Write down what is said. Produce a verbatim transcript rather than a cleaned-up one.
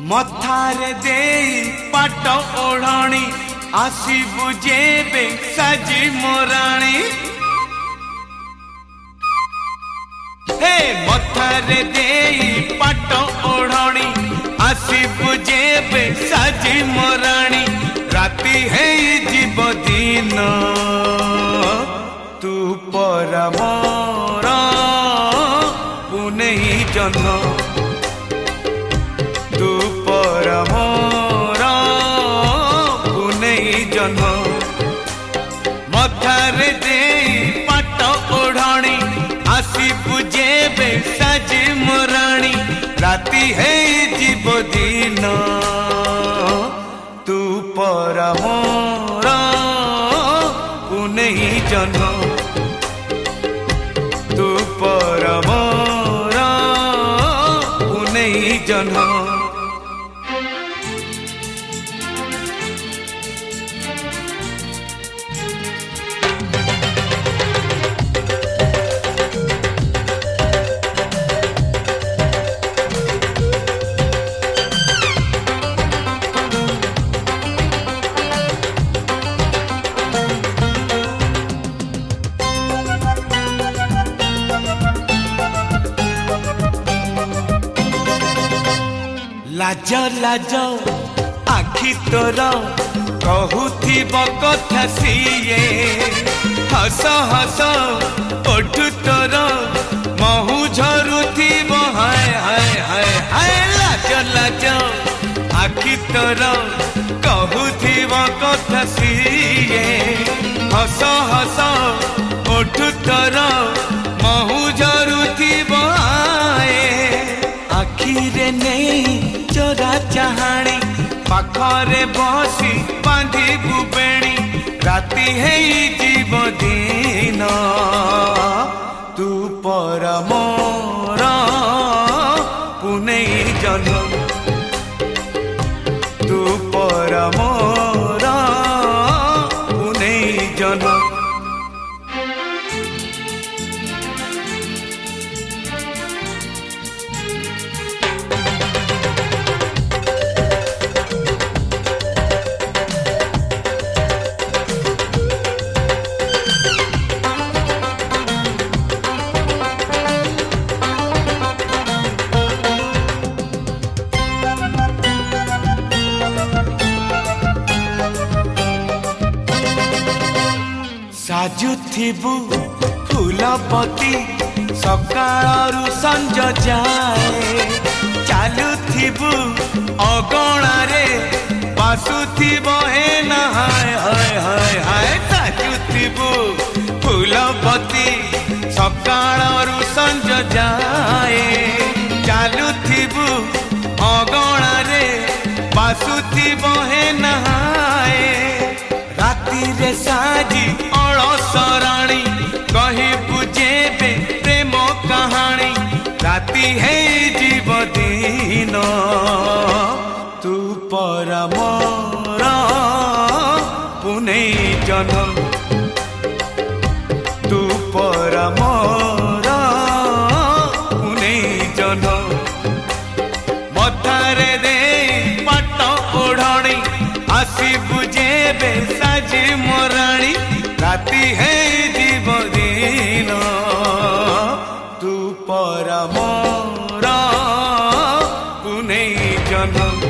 मथारे दे पाट ओढ़णी आसीबु जेबे साजी मोराणी हे मथारे दे पाट ओढ़णी आसीबु जेबे साजी मोराणी राती है जीव दिन तू पर मोर पुणे जन्म तू पर मोर पुणे जन्म मथारे दे पाट ओढ़णी आसीबु जेबे साजी मोराणी राती है जीव दिन तू पर मोर पुणे जन्म तू पर मोर पुणे जन्म लाज लाज आखि तोर कहूथिब कथा सीए हस हस ओठ तोर महु झरुथिब हाय हाय हाय हाय लाज लाज आखि तोर कहूथिब कथा सीए हस हस ओठ तोर महु झरुथिब हाय आखिरे नहीं चोरा चाहाणी पाखरे बसी बांधी बुबेणी राती है जीव दिन तू पर मोर पुणे जन्म तू पर मोर पुणे जन्म साजुथिबु फूलपति सकाळरू संज जाए चालुथिबु अगणारे बासुथिब हे ना हाय हाय हाय हाय साजुथिबु फूलपति सकाळरू संज जाए चालुथिबु अगणारे बासुथिब हे ना हाय राती रे साजी अलसराणी कही बुझेबे प्रेम कहानी राती है जीव दिन तू पर मोर पुणे जन्म तू पर मोर पुणे जन्म मथारे दे पाट ओढ़णी आसीबु जेबे साजी मोराणी राती है जीव दिन तू पर मोर पुणे जन्म।